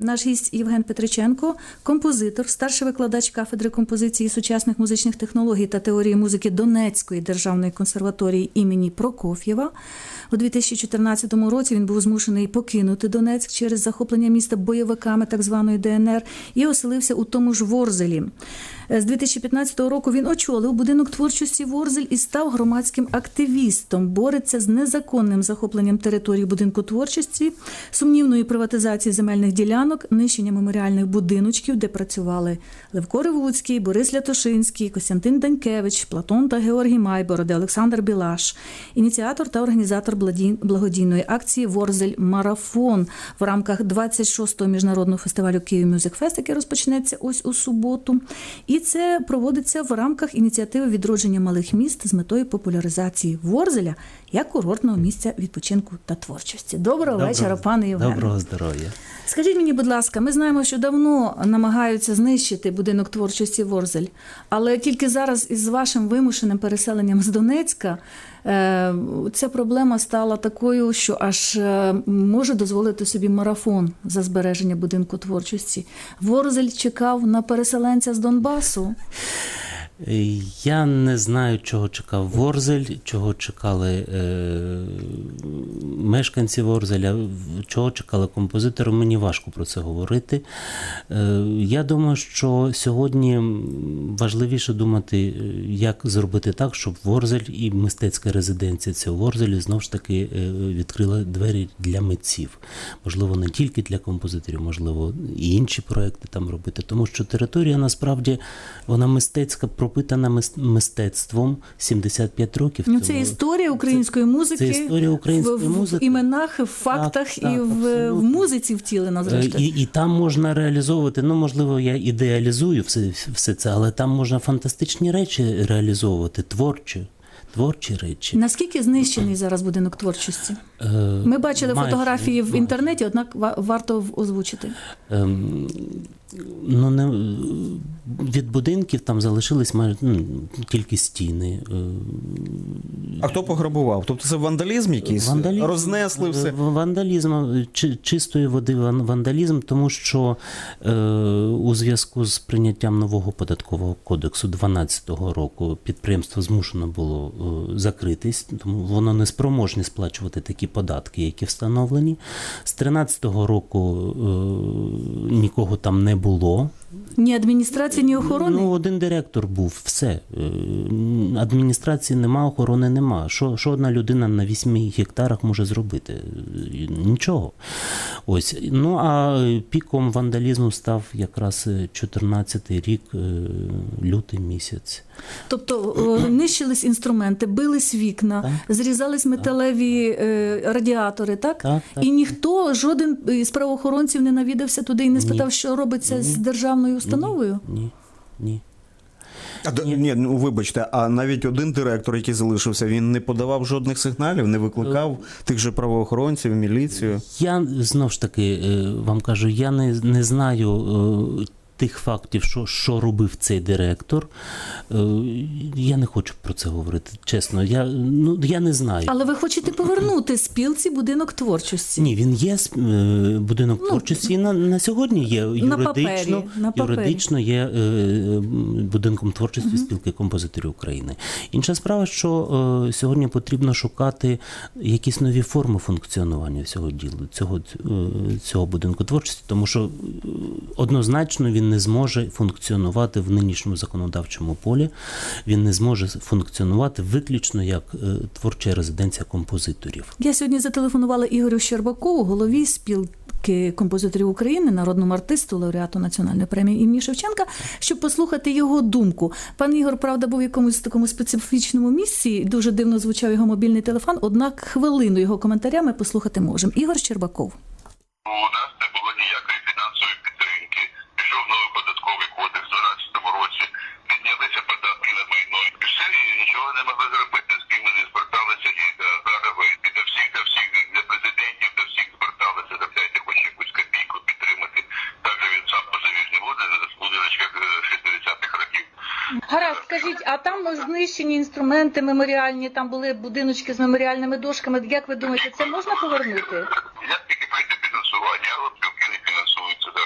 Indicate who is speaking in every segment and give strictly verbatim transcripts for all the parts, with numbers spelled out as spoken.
Speaker 1: Наш гість Євген Петриченко, композитор, старший викладач кафедри композиції сучасних музичних технологій та теорії музики Донецької державної консерваторії імені Прокоф'єва. У дві тисячі чотирнадцятому році він був змушений покинути Донецьк через захоплення міста бойовиками так званої Де Ен Ер і оселився у тому ж Ворзелі. З дві тисячі п'ятнадцятого року він очолив будинок творчості «Ворзель» і став громадським активістом. Бореться з незаконним захопленням території будинку творчості, сумнівної приватизації земельних ділянок, нищення меморіальних будиночків, де працювали Левко Ревуцький, Борис Лятошинський, Костянтин Данькевич, Платон та Георгій Майбороди, Олександр Білаш. Ініціатор та організатор благодійної акції «Ворзель Марафон» в рамках двадцять шостого міжнародного фестивалю «Київ Мюзик Фест», який розпочнеться ось у суботу. І це проводиться в рамках ініціативи відродження малих міст з метою популяризації Ворзеля як курортного місця відпочинку та творчості. Доброго, Доброго вечора, пане Євгене.
Speaker 2: Доброго здоров'я.
Speaker 1: Скажіть мені, будь ласка, ми знаємо, що давно намагаються знищити будинок творчості «Ворзель», але тільки зараз із вашим вимушеним переселенням з Донецька ця проблема стала такою, що аж може дозволити собі марафон за збереження будинку творчості. «Ворзель» чекав на переселенця з Донбасу?
Speaker 2: Я не знаю, чого чекав Ворзель, чого чекали е, мешканці Ворзеля, чого чекали композитори. Мені важко про це говорити. Е, я думаю, що сьогодні важливіше думати, як зробити так, щоб Ворзель і мистецька резиденція цього Ворзелі знову ж таки відкрила двері для митців. Можливо, не тільки для композиторів, можливо, і інші проекти там робити. Тому що територія, насправді, вона мистецька, пропитана мистецтвом сімдесят п'ять років.
Speaker 1: Ну, це історія української музики,
Speaker 2: це історія української
Speaker 1: в,
Speaker 2: музики.
Speaker 1: В іменах, в фактах так, і
Speaker 2: так,
Speaker 1: в, в музиці втілена, зрештою.
Speaker 2: І, і там можна реалізовувати, ну, можливо, я ідеалізую все, все це, але там можна фантастичні речі реалізовувати, творчі. Творчі речі.
Speaker 1: Наскільки знищений зараз будинок творчості? Е, Ми бачили майже, фотографії в майже. інтернеті, однак варто озвучити. Е,
Speaker 2: ну, не, від будинків там залишились майже ну, тільки стіни.
Speaker 3: А хто пограбував? Тобто це вандалізм якийсь?
Speaker 2: Вандалізм,
Speaker 3: рознесли все?
Speaker 2: Вандалізм, чистої води вандалізм, тому що е, у зв'язку з прийняттям нового податкового кодексу дванадцятого року підприємство змушено було закритись, тому воно не спроможне сплачувати такі податки, які встановлені. З тринадцятого року е, нікого там не було.
Speaker 1: Ні адміністрації, ні охорони?
Speaker 2: Ну, один директор був, все. Адміністрації нема, охорони нема. Що, що одна людина на вісьми гектарах може зробити? Нічого. Ось. Ну, а піком вандалізму став якраз чотирнадцятий рік, лютий місяць.
Speaker 1: Тобто нищились інструменти, бились вікна, так, зрізались металеві так. радіатори, так? Так, так? І ніхто, жоден з правоохоронців не навідався туди і не спитав, ні. що робиться ні. з державною установою?
Speaker 2: Ні, ні.
Speaker 3: А, ні. ні, ну вибачте, а навіть один директор, який залишився, він не подавав жодних сигналів, не викликав тих же правоохоронців, міліцію?
Speaker 2: Я, знов ж таки, вам кажу, я не, не знаю тих фактів, що, що робив цей директор. Я не хочу про це говорити, чесно. Я, ну, я не знаю.
Speaker 1: Але ви хочете повернути спілці будинок творчості?
Speaker 2: Ні, він є будинок ну, творчості. На, на сьогодні є юридично,
Speaker 1: на папері, на папері.
Speaker 2: юридично є будинком творчості угу. спілки композиторів України. Інша справа, що сьогодні потрібно шукати якісь нові форми функціонування цього ділу, цього, цього будинку творчості, тому що однозначно він не зможе функціонувати в нинішньому законодавчому полі, він не зможе функціонувати виключно як творча резиденція композиторів.
Speaker 1: Я сьогодні зателефонувала Ігорю Щербакову, голові спілки композиторів України, народному артисту, лауреату Національної премії імені Шевченка, щоб послухати його думку. Пан Ігор, правда, був в якомусь такому специфічному місці, дуже дивно звучав його мобільний телефон, однак хвилину його коментаря ми послухати можемо. Ігор Щербаков.
Speaker 4: У нас не було ніякої фінансової підтримки. Пішов новий податковий кодекс в дванадцятому році, піднялися податки на майно. І все, і нічого не могли зробити, з ким ми не зверталися. І зараз і до всіх, до всіх, для президентів, до всіх зверталися. Дайте хоч якусь копійку підтримати. Так же він сам позавіз не буде, в будиночках шістдесятих років.
Speaker 1: Гаразд, скажіть, а там знищені інструменти меморіальні, там були будиночки з меморіальними дошками. Як ви думаєте, це можна повернути?
Speaker 4: Як тільки прийде фінансування, а от спілки не фінансуються.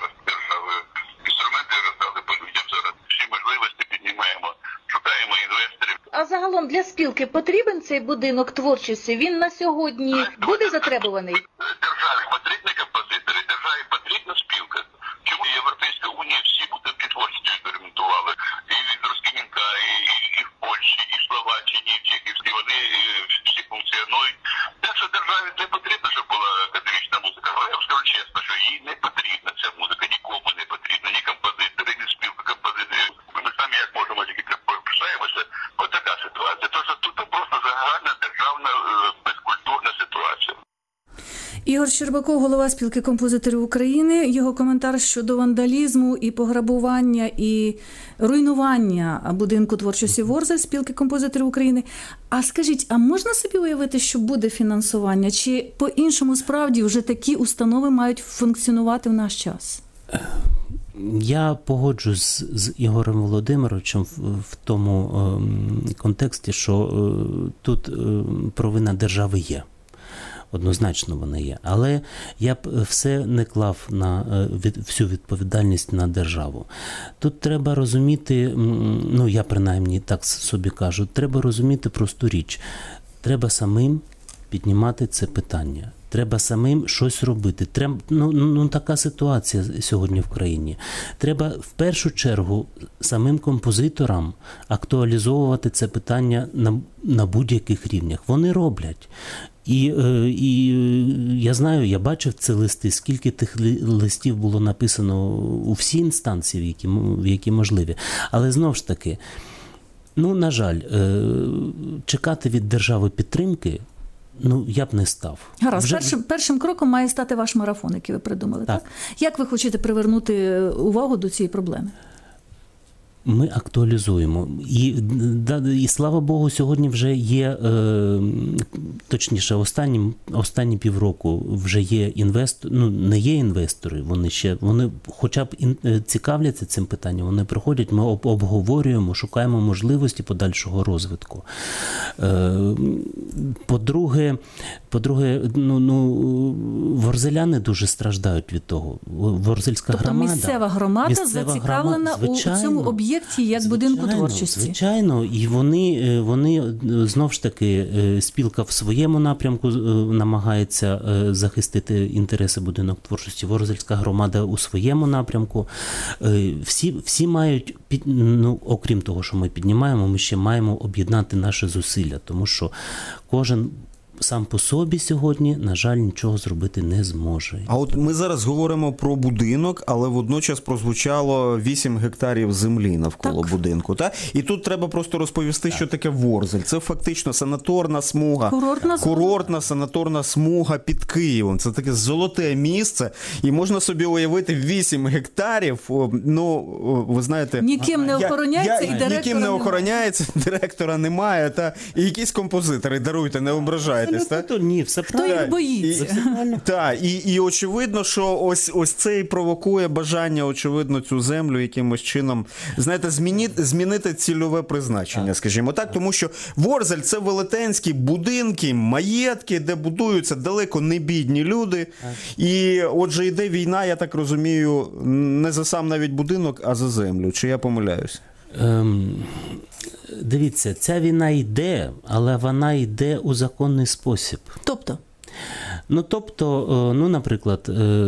Speaker 1: загалом для спілки потрібен цей будинок творчості? Він на сьогодні буде затребуваний?
Speaker 4: Державі потрібні композитори, державі потрібна спілка. Чому Європейська Унія всі будинки творчості експериментували? І від Роскімінка, і, і, і в Польщі, і в Словаччині, і в Чехівській, вони і, всі функціонують. Так що державі не потрібно, щоб була академічна музика. Але я вам скажу чесно, що їй не потрібна ця музика, нікому не потрібна, ні композитори, ні спілка композиторів. Ми самі як можемо тільки пишаємося. Ось така ситуація. Тож тут просто загальна державна безкультурна ситуація.
Speaker 1: Ігор Щербаков, голова спілки композиторів України. Його коментар щодо вандалізму і пограбування, і руйнування будинку творчості Ворзель спілки композиторів України. А скажіть, а можна собі уявити, що буде фінансування? Чи по-іншому справді вже такі установи мають функціонувати в наш час?
Speaker 2: Я погоджуюсь з, з Ігорем Володимировичем в, в тому е, контексті, що е, тут е, провина держави є. Однозначно вона є. Але я б все не клав на від, всю відповідальність на державу. Тут треба розуміти, ну я принаймні так собі кажу, треба розуміти просту річ. Треба самим піднімати це питання. Треба самим щось робити. Треба, ну, ну, така ситуація сьогодні в країні. Треба в першу чергу самим композиторам актуалізовувати це питання на, на будь-яких рівнях. Вони роблять. І, і я знаю, я бачив ці листи, скільки тих листів було написано у всі інстанції, в які, в які можливі. Але знову ж таки, ну, на жаль, чекати від держави підтримки, ну, я б не став.
Speaker 1: Гаразд,
Speaker 2: Вже...
Speaker 1: першим, першим кроком має стати ваш марафон, який ви придумали, так?
Speaker 2: так?
Speaker 1: Як ви хочете привернути увагу до цієї проблеми?
Speaker 2: Ми актуалізуємо. І, і слава Богу, сьогодні вже є, е, точніше, останні, останні півроку вже є інвестори, ну, не є інвестори, вони ще, вони хоча б ін, цікавляться цим питанням, вони приходять, ми об, обговорюємо, шукаємо можливості подальшого розвитку. Е, по-друге, по-друге, ну, ну, ворзеляни дуже страждають від того. Ворзельська
Speaker 1: тобто
Speaker 2: громада.
Speaker 1: місцева громада
Speaker 2: місцева
Speaker 1: зацікавлена
Speaker 2: громада,
Speaker 1: у цьому об'єкті як
Speaker 2: звичайно,
Speaker 1: будинку творчості.
Speaker 2: Звичайно, і вони, вони знов ж таки, спілка в своєму напрямку намагається захистити інтереси будинок творчості, Ворзельська громада у своєму напрямку. Всі, всі мають, ну, окрім того, що ми піднімаємо, ми ще маємо об'єднати наші зусилля, тому що кожен сам по собі сьогодні, на жаль, нічого зробити не зможе.
Speaker 3: А от ми зараз говоримо про будинок, але водночас прозвучало вісім гектарів землі навколо
Speaker 1: так.
Speaker 3: будинку. Та? І тут треба просто розповісти, так. що таке Ворзель. Це фактично санаторна смуга.
Speaker 1: Курортна,
Speaker 3: Курортна санаторна смуга під Києвом. Це таке золоте місце. І можна собі уявити вісім гектарів. Ну, ви знаєте...
Speaker 1: Ніким не охороняється
Speaker 3: я, я,
Speaker 1: і директора
Speaker 3: Ніким не
Speaker 1: немає.
Speaker 3: охороняється, директора немає. Та? І якісь композитори, даруйте, не ображайте.
Speaker 2: Ну, ні, все
Speaker 1: Хто їх боїться?
Speaker 3: Так, і, і очевидно, що ось, ось це і провокує бажання, очевидно, цю землю якимось чином, знаєте, змінити, змінити цільове призначення, так. скажімо так, тому що Ворзель – це велетенські будинки, маєтки, де будуються далеко не бідні люди, так. і отже йде війна, я так розумію, не за сам навіть будинок, а за землю. Чи я помиляюсь?
Speaker 2: Ем... Дивіться, ця війна йде, але вона йде у законний спосіб.
Speaker 1: Тобто?
Speaker 2: Ну, тобто, ну, наприклад,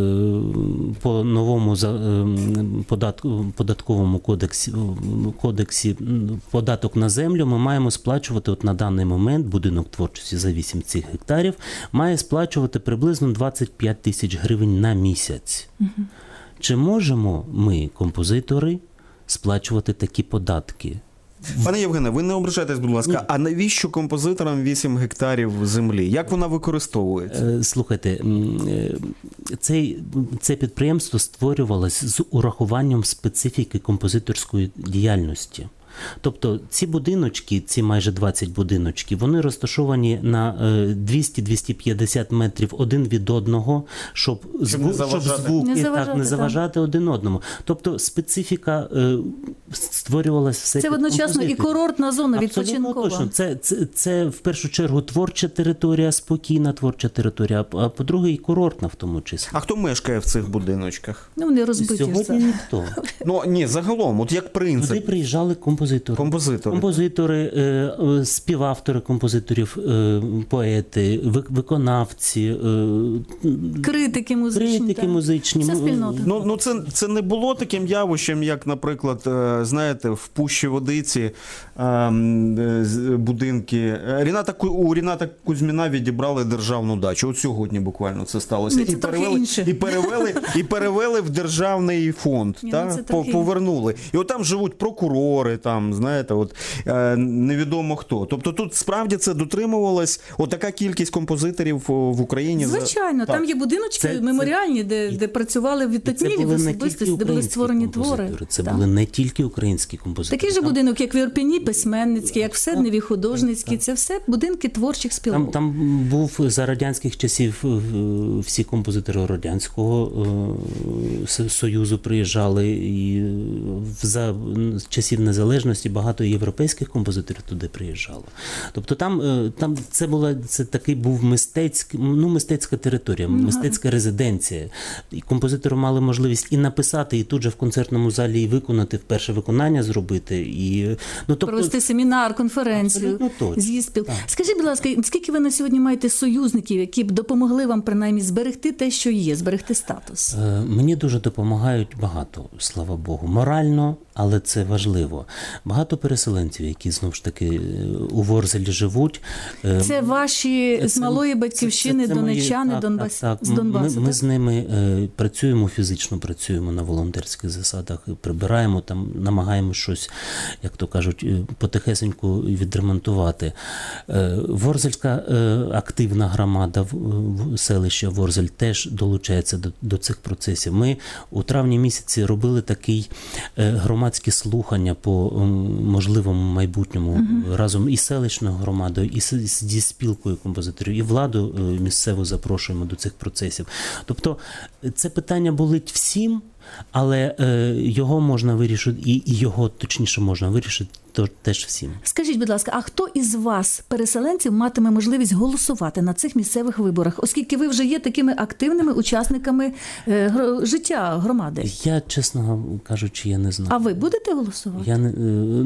Speaker 2: по новому податковому кодексі, кодексі податок на землю ми маємо сплачувати, от на даний момент будинок творчості за вісім цих гектарів має сплачувати приблизно двадцять п'ять тисяч гривень на місяць. Угу. Чи можемо ми, композитори, сплачувати такі податки?
Speaker 3: Пане Євгене, ви не ображайтесь, будь ласка, Ні. а навіщо композиторам вісім гектарів землі? Як вона використовується?
Speaker 2: Слухайте, цей, це підприємство створювалося з урахуванням специфіки композиторської діяльності. Тобто ці будиночки, ці майже двадцять будиночків, вони розташовані на двісті - двісті п'ятдесят метрів один від одного, щоб, зву, щоб звуки
Speaker 1: не
Speaker 2: так, не заважати так. один одному. Тобто специфіка е, створювалася все.
Speaker 1: Це одночасно і курортна зона відпочинкова.
Speaker 2: Точно. Це, це, це в першу чергу творча територія, спокійна творча територія, а по-друге і курортна в тому числі.
Speaker 3: А хто мешкає в цих будиночках?
Speaker 1: Ну, вони розбиті.
Speaker 2: Сьогодні ніхто.
Speaker 3: Ну, ні, загалом, от як принцип.
Speaker 2: Туди приїжджали композитори. Композитори.
Speaker 3: Композитори.
Speaker 2: Композитори, е, е, співавтори композиторів, е, поети, ви- виконавці, е,
Speaker 1: Критики музичні.
Speaker 2: критики
Speaker 1: так.
Speaker 2: музичні.
Speaker 1: Вся
Speaker 2: м,
Speaker 1: спільнота.
Speaker 3: Ну, ну це, це не було таким явищем, як, наприклад, е, знаєте, в Пущі Водиці е, м, з- будинки. Е, Ріната, Ку- у Ріната Кузьміна відібрали державну дачу. От сьогодні буквально це сталося.
Speaker 1: Ні, це
Speaker 3: і,
Speaker 1: трохи
Speaker 3: перевели,
Speaker 1: інше.
Speaker 3: і, перевели, і перевели в державний фонд.
Speaker 1: Ні,
Speaker 3: та?
Speaker 1: ну, це
Speaker 3: По-
Speaker 1: трохи-
Speaker 3: Повернули. І от там живуть прокурори, там, знаєте, от, е, невідомо хто. Тобто тут справді це дотримувалось. Отака кількість композиторів о, в Україні. за-
Speaker 1: Звичайно,
Speaker 3: Так.
Speaker 1: там є будиночки
Speaker 2: Це- це-
Speaker 1: меморіальні, де, де працювали
Speaker 2: І це
Speaker 1: відтотнілі
Speaker 2: були не
Speaker 1: особистості,
Speaker 2: тільки
Speaker 1: де були
Speaker 2: українські
Speaker 1: створені твори.
Speaker 2: композитори, це
Speaker 1: Так.
Speaker 2: були не тільки українські композитори.
Speaker 1: Такий же
Speaker 2: Там-
Speaker 1: будинок, як в Ірпені, письменницький, як в Седневі, художницький. Це все будинки творчих
Speaker 2: Там,
Speaker 1: спілок.
Speaker 2: там був за радянських часів е, всі композитори Радянського е, С- Союзу приїжджали, і за часів незалежності багато європейських композиторів туди приїжджало. Тобто там, е, там це була це такий був мистецький, ну мистецька територія, мистецька резиденція. І композитори мали можливість і написати, і тут же в концертному залі і виконати, вперше виконання зробити. І, ну, тобто,
Speaker 1: Провести семінар, конференцію,
Speaker 2: Абсолютно точно.
Speaker 1: з'їзд спіл.
Speaker 2: Так.
Speaker 1: Скажіть, будь ласка, скільки ви на сьогодні маєте союзників, які б допомогли вам принаймні зберегти те, що є, зберегти статус?
Speaker 2: Е, Мені дуже допомагають багато, слава Богу. Морально, але це важливо. Багато переселенців, які знову ж таки е, у Ворзелі живуть. Е,
Speaker 1: Це ваші з
Speaker 2: це-
Speaker 1: малої
Speaker 2: це-
Speaker 1: батьківщини,
Speaker 2: це- це мої-
Speaker 1: донеччани,
Speaker 2: так,
Speaker 1: Донбас,
Speaker 2: так, так.
Speaker 1: з Донбасу.
Speaker 2: Ми, ми
Speaker 1: так?
Speaker 2: з ними е, працюємо фізично, працюємо на волонтерських засадах, прибираємо там, намагаємося щось, як то кажуть, е, потихесеньку відремонтувати. Е, Ворзельська е, активна громада в, в селища Ворзель теж долучається до, до цих процесів. Ми у травні місяці робили такий е, громадські слухання по м, можливому майбутньому угу. разом із селищною громадою, і з- зі спілкою композиторів, і владу е, місцеву запрошуємо до цих процесів. Тобто е, це питання болить всім, але е, його можна вирішити, і, і його точніше можна вирішити то, теж всім.
Speaker 1: Скажіть, будь ласка, а хто із вас, переселенців, матиме можливість голосувати на цих місцевих виборах, оскільки ви вже є такими активними учасниками е, гро- життя громади?
Speaker 2: Я, чесно кажучи, я не знаю.
Speaker 1: А ви будете голосувати?
Speaker 2: Я не, е,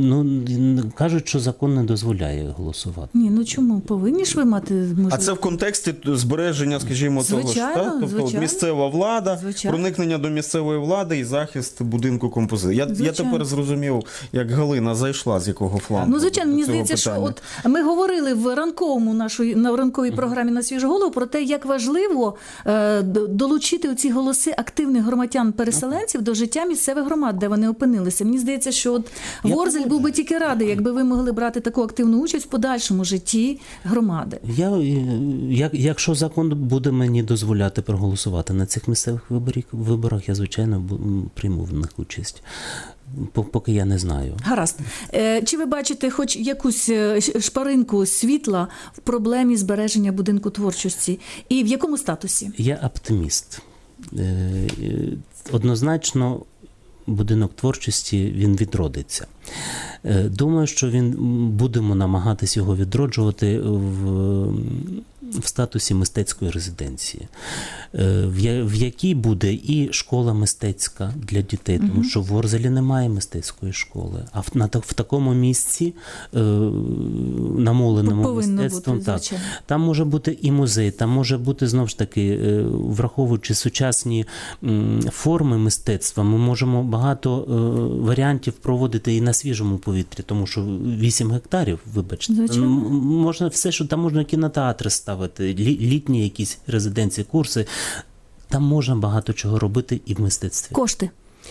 Speaker 2: ну, кажуть, що закон не дозволяє голосувати.
Speaker 1: Ні, ну чому? Повинні ж ви мати можливість?
Speaker 3: А це в контексті збереження, скажімо,
Speaker 1: Звичайно,
Speaker 3: того ж, так? Тобто
Speaker 1: звичайно.
Speaker 3: місцева влада,
Speaker 1: Звичайно.
Speaker 3: проникнення до місцевої влади і захист будинку композитора. Я, я
Speaker 1: Звичайно.
Speaker 3: тепер зрозумів, як Галина зайшла, з якого флангу.
Speaker 1: Ну, звичайно,
Speaker 3: до
Speaker 1: мені
Speaker 3: цього
Speaker 1: здається, що
Speaker 3: питання.
Speaker 1: от ми говорили в ранковому нашої на ранковій програмі на свіжу голову про те, як важливо е, д- долучити оці голоси активних громадян-переселенців до життя місцевих громад, де вони опинилися. Мені здається, що от
Speaker 2: Я
Speaker 1: Ворзель був би тільки радий, якби ви могли брати таку активну участь в подальшому житті громади.
Speaker 2: Я, е, як, якщо закон буде мені дозволяти проголосувати на цих місцевих виборах, виборах я, звичайно, бу- м, прийму в них участь. По- Поки я не знаю.
Speaker 1: Гаразд. Е, Чи ви бачите хоч якусь е, ш- шпаринку світла в проблемі збереження будинку творчості? І в якому статусі?
Speaker 2: Я оптиміст. Е, е, Однозначно, будинок творчості, він відродиться. Е, Думаю, що він м, будемо намагатись його відроджувати в, в статусі мистецької резиденції, е, в, я- в якій буде і школа мистецька для дітей, тому що в Ворзелі немає мистецької школи. А в, на, та- в такому місці, е, намоленому
Speaker 1: Повинно
Speaker 2: мистецтвом,
Speaker 1: бути,
Speaker 2: так,
Speaker 1: звичайно.
Speaker 2: там може бути і музей, там може бути, знову ж таки, е, враховуючи сучасні м, форми мистецтва, ми можемо багато е, варіантів проводити і на свіжому повітрі, тому що вісім гектарів, вибачте,
Speaker 1: Звичайно.
Speaker 2: м, можна все, що там можна кінотеатри ставити, лі- літні якісь резиденції, курси. Там можна багато чого робити і в мистецтві.
Speaker 1: Кошти.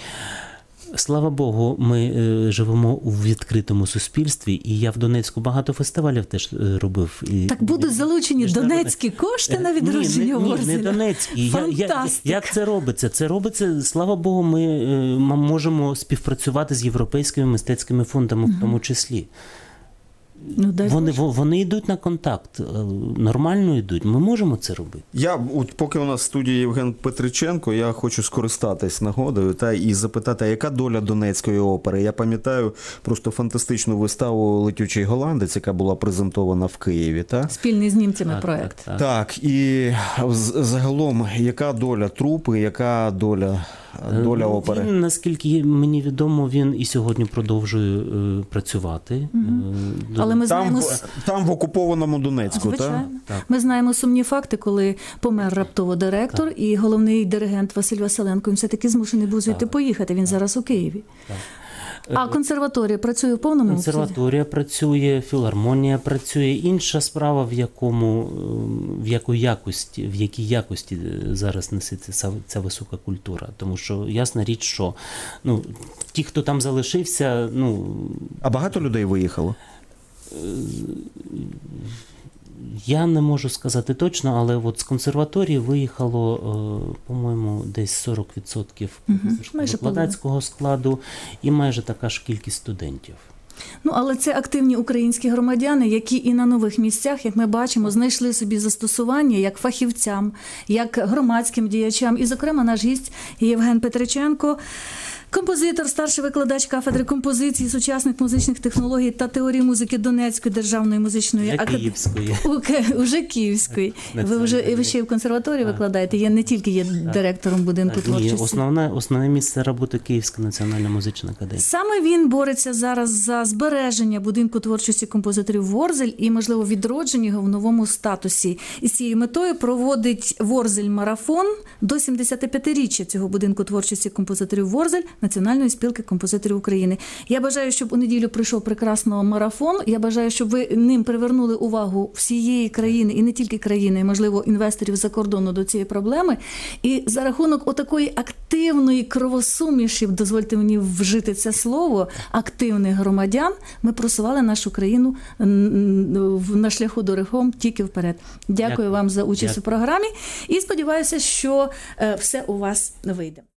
Speaker 2: Слава Богу, ми е, живемо у відкритому суспільстві, і я в Донецьку багато фестивалів теж е, робив. І,
Speaker 1: Так будуть залучені
Speaker 2: Міжнародне-
Speaker 1: донецькі кошти на
Speaker 2: Ні,
Speaker 1: відродження
Speaker 2: не, ні,
Speaker 1: Ворзеля?
Speaker 2: не Донецькі. Я, я,
Speaker 1: Фантастика.
Speaker 2: як це робиться? Це робиться, слава Богу, ми е, м- можемо співпрацювати з європейськими мистецькими фондами в тому числі.
Speaker 1: Ну, дай
Speaker 2: Вони,
Speaker 1: Боже.
Speaker 2: во- вони йдуть на контакт, е, нормально йдуть, ми можемо це робити.
Speaker 3: Я, от поки у нас в студії Євген Петриченко, я хочу скористатись нагодою та і запитати, а яка доля Донецької опери? Я пам'ятаю просто фантастичну виставу «Летючий голландець», яка була презентована в Києві. Та?
Speaker 1: Спільний з німцями
Speaker 2: Так,
Speaker 1: проект.
Speaker 2: так, так.
Speaker 3: Так, і з- загалом, яка доля трупи, яка доля доля опери?
Speaker 2: Він, наскільки мені відомо, він і сьогодні продовжує е, працювати. Угу. Е,
Speaker 1: Але ми
Speaker 3: Там,
Speaker 1: знаємо...
Speaker 3: в, там в окупованому Донецьку, так?
Speaker 1: Звичайно.
Speaker 2: Так.
Speaker 1: Ми знаємо сумні факти, коли помер раптово директор,
Speaker 2: Так.
Speaker 1: і головний диригент Василь Василенко, він все-таки змушений був звідти
Speaker 2: Так.
Speaker 1: поїхати, він зараз у Києві.
Speaker 2: Так.
Speaker 1: А консерваторія працює в повному обсязі?
Speaker 2: Консерваторія працює, філармонія працює. Інша справа, в якому, в якій якості, в якій якості зараз несеться ця, ця висока культура. Тому що ясна річ, що ну, ті, хто там залишився, ну...
Speaker 3: А багато людей виїхало?
Speaker 2: Я не можу сказати точно, але от з консерваторії виїхало, по-моєму, десь сорок відсотків викладацького складу і майже така ж кількість студентів.
Speaker 1: Ну, але це активні українські громадяни, які і на нових місцях, як ми бачимо, знайшли собі застосування як фахівцям, як громадським діячам. І, зокрема, наш гість Євген Петриченко, композитор, старший викладач кафедри композиції, сучасних музичних технологій та теорії музики Донецької державної музичної
Speaker 2: Вже
Speaker 1: академії.
Speaker 2: Київської.
Speaker 1: Уже Київської. Ви вже ви ще й в консерваторії викладаєте, я не тільки є директором будинку
Speaker 2: Ні,
Speaker 1: творчості.
Speaker 2: основне, основне місце роботи Київська національна музична академія.
Speaker 1: Саме він бореться зараз за збереження будинку творчості композиторів Ворзель і, можливо, відродження його в новому статусі. І з цією метою проводить Ворзель-марафон до сімдесятип'ятиріччя цього будинку творчості композиторів Ворзель Національної спілки композиторів України. Я бажаю, щоб у неділю прийшов прекрасний марафон. Я бажаю, щоб ви ним привернули увагу всієї країни, і не тільки країни, і, можливо, інвесторів за кордону до цієї проблеми. І за рахунок отакої активної кровосуміші, дозвольте мені вжити це слово, активних громадян, ми просували нашу країну на шляху до реформ тільки вперед. Дякую, Дякую. вам за участь Дякую. у програмі і сподіваюся, що все у вас вийде.